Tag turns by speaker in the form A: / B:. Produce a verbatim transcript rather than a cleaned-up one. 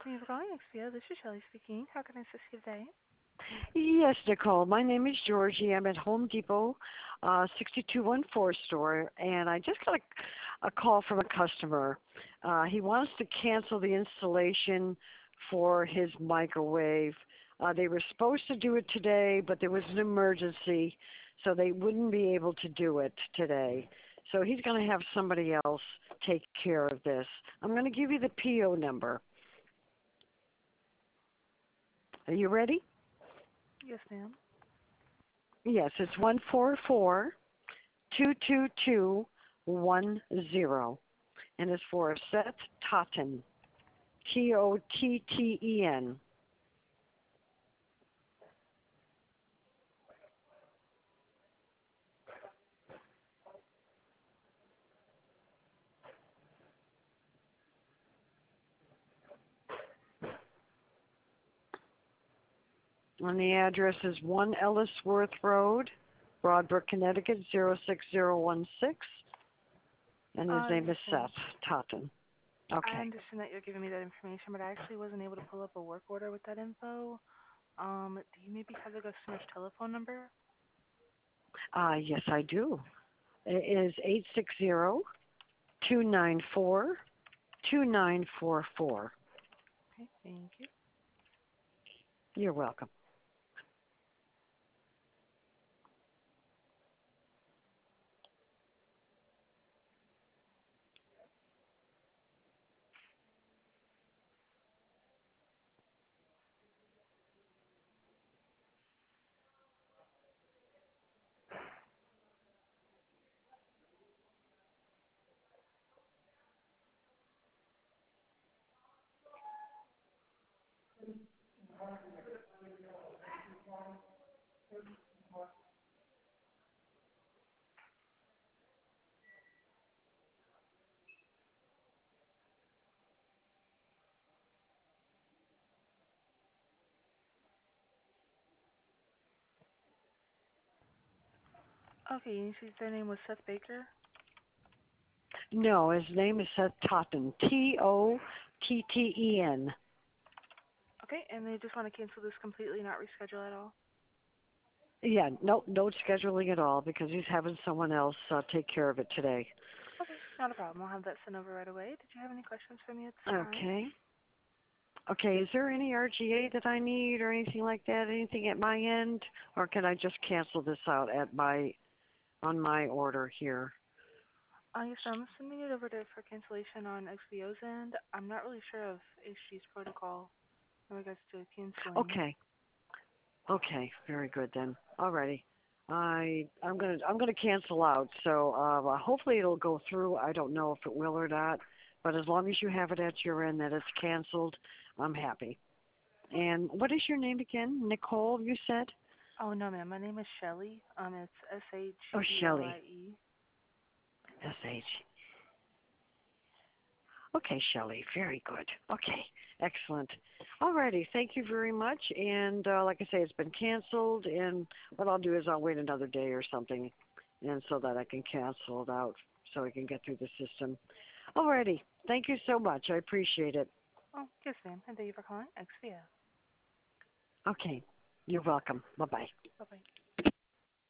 A: Thank you for calling X P O. This is Shelly speaking. How can I assist you today?
B: Yes, Nicole. My name is Georgie. I'm at Home Depot, uh, sixty-two one four store, and I just got a, a call from a customer. Uh, he wants to cancel the installation for his microwave. Uh, they were supposed to do it today, but there was an emergency, so they wouldn't be able to do it today. So he's going to have somebody else take care of this. I'm going to give you the P O number. Are you ready?
A: Yes, ma'am.
B: Yes, it's one four four two two two one zero, and it's for Seth Totten, T O T T E N. And the address is one Ellisworth Road, Broadbrook, Connecticut, zero six zero one six, and his
A: Uh,
B: name
A: yes,
B: is
A: ma'am.
B: Seth Totten.
A: I
B: Okay.
A: understand that you're giving me that information, but I actually wasn't able to pull up a work order with that info. Um, do you maybe have the customer's telephone number?
B: Uh, yes, I do. It is eight six zero two nine four two nine four four.
A: Okay, thank you.
B: You're welcome.
A: Okay, you said their name was Seth Baker?
B: No, his name is Seth Totten, T O T T E N.
A: Okay, and they just want to cancel this completely, not reschedule at all?
B: Yeah, no, no scheduling at all because he's having someone else uh, take care of it today.
A: Okay, not a problem. I'll have that sent over right away. Did you have any questions for me at this time?
B: Okay. Okay, is there any R G A that I need or anything like that? Anything at my end, or can I just cancel this out at my on my order here?
A: Uh, yes, sir. I'm sending it over to for cancellation on X V O's end. I'm not really sure of H G's protocol in regards to canceling.
B: Okay. Okay, very good then. Alrighty. I I'm gonna I'm gonna cancel out. So uh, well, hopefully it'll go through. I don't know if it will or not, but as long as you have it at your end that it's canceled, I'm happy. And what is your name again? Nicole, you said?
A: Oh, no, ma'am. My name is Shelly. Um, it's S H
B: Oh,
A: E L I
B: Shelley.
A: E.
B: S H. Okay, Shelley. Very good. Okay, excellent. Alrighty, thank you very much. And uh, like I say, it's been canceled. And what I'll do is I'll wait another day or something, and so that I can cancel it out, so I can get through the system. Alrighty, thank you so much. I appreciate it.
A: Oh, yes, ma'am. And thank you for calling X V O.
B: Okay, you're welcome. Bye bye.
A: Bye-bye.